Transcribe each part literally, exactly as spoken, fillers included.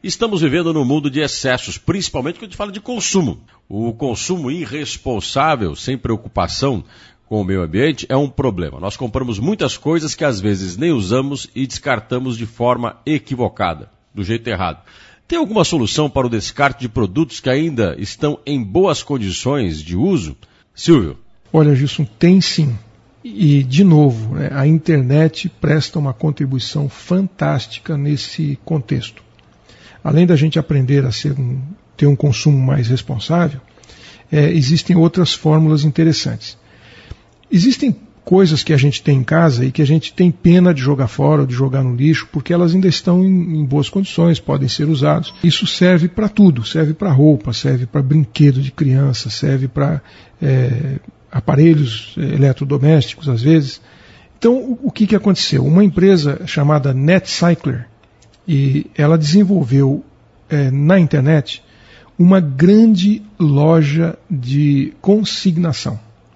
Estamos vivendo num mundo de excessos, principalmente quando a gente fala de consumo. O consumo irresponsável, sem preocupação com o meio ambiente, é um problema. Nós compramos muitas coisas que às vezes nem usamos e descartamos de forma equivocada, do jeito errado. Tem alguma solução para o descarte de produtos que ainda estão em boas condições de uso? Silvio? Olha, Gilson, tem sim. E, de novo, né, a internet presta uma contribuição fantástica nesse contexto. Além da gente aprender a ser um, ter um consumo mais responsável, é, existem outras fórmulas interessantes. Existem coisas que a gente tem em casa e que a gente tem pena de jogar fora ou de jogar no lixo, porque elas ainda estão em, em boas condições, podem ser usadas. Isso serve para tudo, serve para roupa, serve para brinquedo de criança, serve para é, aparelhos eletrodomésticos, às vezes. Então, o, o que, que aconteceu? Uma empresa chamada NetCycler, e ela desenvolveu é, na internet uma grande loja de consignação.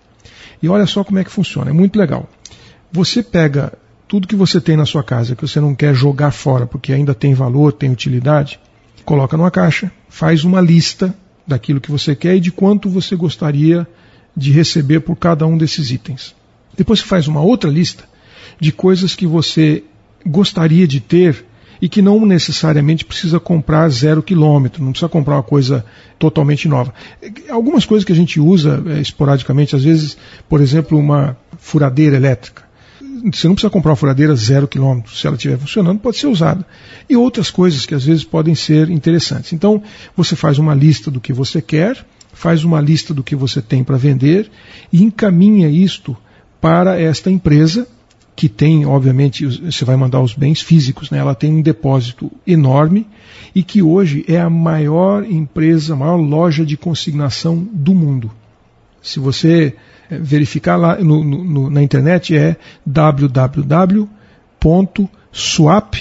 E olha só como é que funciona, é muito legal. Você pega tudo que você tem na sua casa, que você não quer jogar fora, porque ainda tem valor, tem utilidade, coloca numa caixa, faz uma lista daquilo que você quer e de quanto você gostaria de receber por cada um desses itens. Depois você faz uma outra lista de coisas que você gostaria de ter e que não necessariamente precisa comprar zero quilômetro, não precisa comprar uma coisa totalmente nova. Algumas coisas que a gente usa é, esporadicamente, às vezes, por exemplo, uma furadeira elétrica. Você não precisa comprar uma furadeira zero quilômetro, se ela estiver funcionando, pode ser usada. E outras coisas que às vezes podem ser interessantes. Então, você faz uma lista do que você quer, faz uma lista do que você tem para vender e encaminha isto para esta empresa, que tem, obviamente, você vai mandar os bens físicos, né? Ela tem um depósito enorme e que hoje é a maior empresa, a maior loja de consignação do mundo. Se você verificar lá no, no, na internet é w w w ponto swap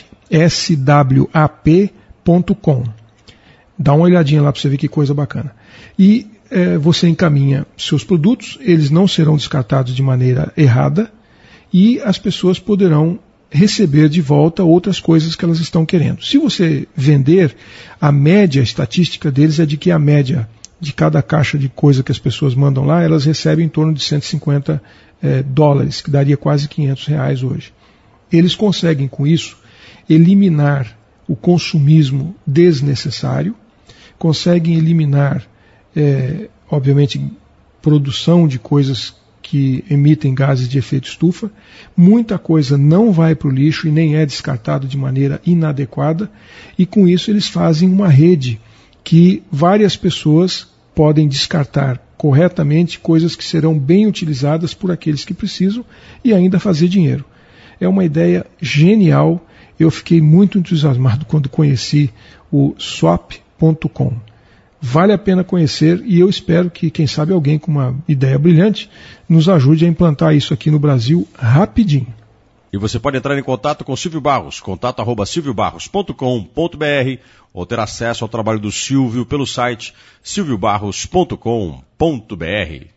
ponto com. Dá uma olhadinha lá para você ver que coisa bacana. E é, você encaminha seus produtos, eles não serão descartados de maneira errada, e as pessoas poderão receber de volta outras coisas que elas estão querendo. Se você vender, a média estatística deles é de que a média de cada caixa de coisa que as pessoas mandam lá, elas recebem em torno de cento e cinquenta eh, dólares, que daria quase quinhentos reais hoje. Eles conseguem, com isso, eliminar o consumismo desnecessário, conseguem eliminar, eh, obviamente, produção de coisas que emitem gases de efeito estufa. Muita coisa não vai para o lixo e nem é descartado de maneira inadequada, e com isso eles fazem uma rede que várias pessoas podem descartar corretamente coisas que serão bem utilizadas por aqueles que precisam e ainda fazer dinheiro. É uma ideia genial, eu fiquei muito entusiasmado quando conheci o swap ponto com. Vale a pena conhecer e eu espero que, quem sabe, alguém com uma ideia brilhante nos ajude a implantar isso aqui no Brasil rapidinho. E você pode entrar em contato com Silvio Barros, contato arroba silvio barros ponto com ponto b r, ou ter acesso ao trabalho do Silvio pelo site silvio barros ponto com ponto b r.